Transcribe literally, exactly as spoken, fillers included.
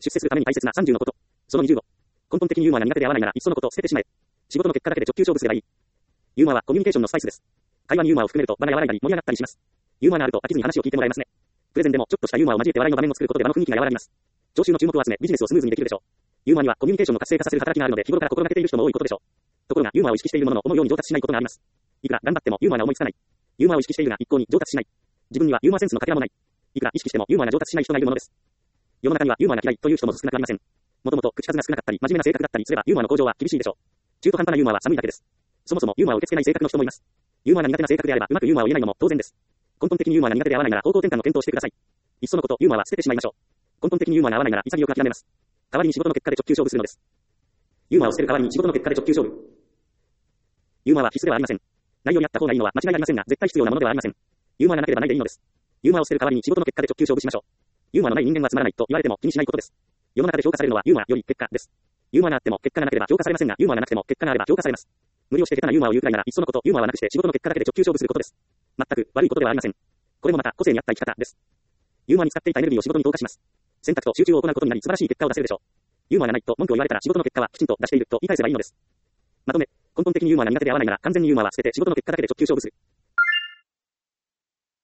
出世するために大切なさんじゅうのこと。そのにじゅうご。根本的にユーモアが苦手で合わないならいっそのこと捨ててしまえ。仕事の結果だけで直球勝負すればいい。ユーモアはコミュニケーションのスパイスです。会話にユーモアを含めると場が和らいだり盛り上がったりします。ユーモアがあると飽きずに話を聞いてもらえますね。プレゼンでもちょっとしたユーモアを交えて笑いの場面を作ることで場の雰囲気が和らぎます。聴衆の注目を集めビジネスをスムーズにできるでしょう。ユーモアにはコミュニケーションの活性化させる働きがあるので日頃から心がけている人も多いことでしょう。ところがユーモアを意識しているものの思うように上達しないことがあります。いくら頑張ってもユーモアが思いつかない。ユーモアを意識しているが一向に上達しない。自分にはユーモアセンスのかけらもない。いくら意識してもユーモアが上達しない人がいるものです。世の中にはユーモアが嫌いという人も少なくありません。もともと口数が少なかったり真面目な性格だったりすればユーモアの向上は厳しいでしょう。中途半端なユーモアは寒いだけです。そもそもユーモアを受け付けない性格の人もいます。ユーモアが苦手な性格であればうまくユーモアを言えないのも当然です。根本的にユーモアが苦手で合わないなら方向転換の検討をしてください。いっそのことユーモアは捨ててしまいましょう。根本的にユーモアが合わないなら潔く諦めます。代わりに仕事の結果で直球勝負するのです。ユーモアを捨てる代わりに仕事の結果で直球勝負。ユーモアは必須ではありません。ないようにあった方がいいのは間違いありませんが絶対必要なものではありません。ユーモアがなければないでいいのです。ユーモアを捨てる代わりに仕事の結果で直球勝負しましょう。ユーモアのない人間はつまらないと言われても気にしないことです。世の中で評価されるのはユーモアより結果です。ユーモアがあっても結果がなければ評価されませんが、ユーモアがなくても結果があれば評価されます。無理をして下手なユーモアを言うくらいならいっそのことユーモアはなくして仕事の結果だけで直球勝負することです。全く悪いことではありません。これもまた個性に合った生き方です。ユーモアに使っていたエネルギーを仕事に投下します。選択と集中を行うことになり素晴らしい結果を出せるでしょう。ユーモアがないと文句を言われたら仕事の結果はきちんと出していると言い返せばいいのです。まとめ、根本的にユーモアが苦手で合わないなら完全にユーモアは捨てて仕事の結果だけで直球勝負する。